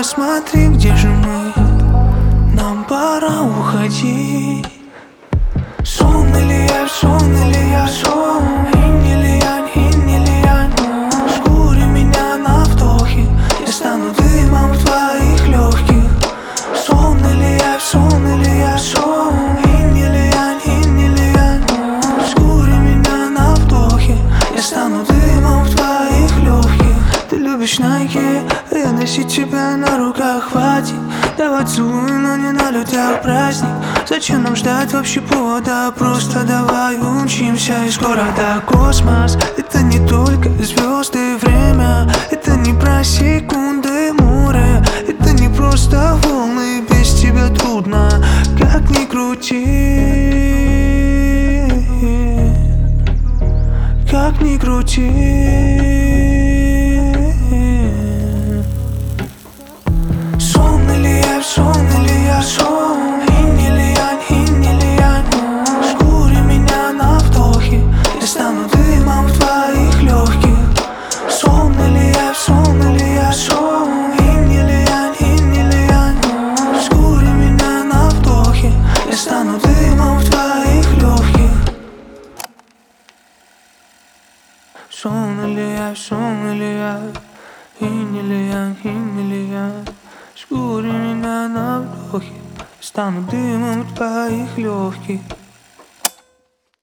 посмотри, где же мы? Нам пора уходить. Сон или я, сон или я, сон. Инь или янь, инь или янь. Шкури меня на вдохе, я стану дымом в твоих легких. Сон или я, сон или я, сон. Инь или янь, инь или янь. Шкури меня на вдохе, я стану дымом в твоих легких. Ты любишь Nike, я носить тебя на руках, хватит. Давай целую, но не на людях праздник. Зачем нам ждать вообще повода? Просто давай учимся и скоро до космос. Это не только звезды, время. Это не про секунды, море. Это не просто волны, без тебя трудно, как ни крути. Как ни крути. Сон или я, сон или я, сон. Инь или янь, инь или янь. Шкури меня на вдохе, я стану дымом в твоих легких. Сон или я, сон или я, сон. Инь или янь, инь или янь. Шкури меня на вдохе, я стану дымом в твоих легких. Сон или я, сон или я. Инь или янь, инь или янь. Шкури меня на вдохе, стану дымом твоих легких.